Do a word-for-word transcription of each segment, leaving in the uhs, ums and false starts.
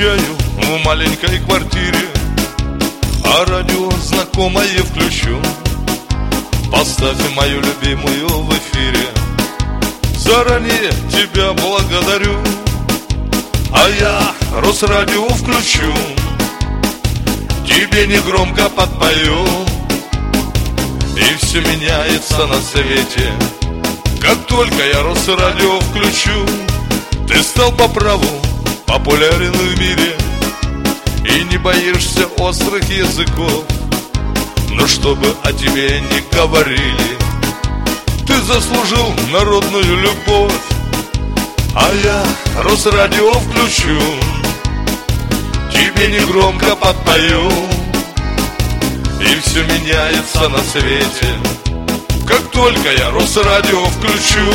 скучаю в маленькой квартире, а радио знакомое включу. Поставь мою любимую в эфире. Заранее тебя благодарю. А я Росрадио включу, тебе негромко подпою. И все меняется на свете, как только я Росрадио включу. Ты стал по праву популярен в мире и не боишься острых языков. Но чтобы о тебе не говорили, ты заслужил народную любовь. А я Росрадио включу, тебе негромко подпою. И все меняется на свете, как только я Росрадио включу.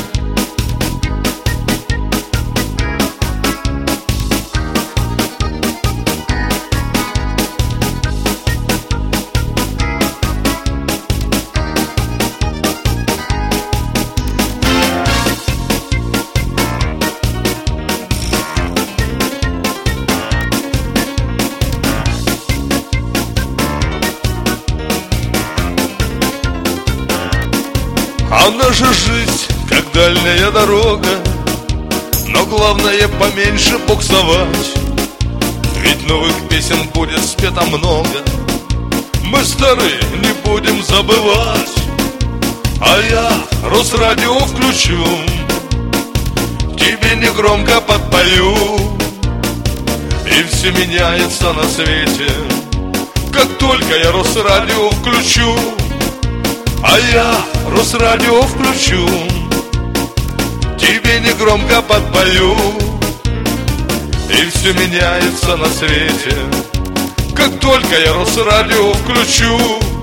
А наша жизнь, как дальняя дорога, но главное поменьше буксовать. Ведь новых песен будет спето много, мы старые не будем забывать. А я Росрадио включу, тебе негромко подпою. И все меняется на свете, как только я Росрадио включу. А я Росрадио включу, тебе негромко подпою. И все меняется на свете, как только я Росрадио включу.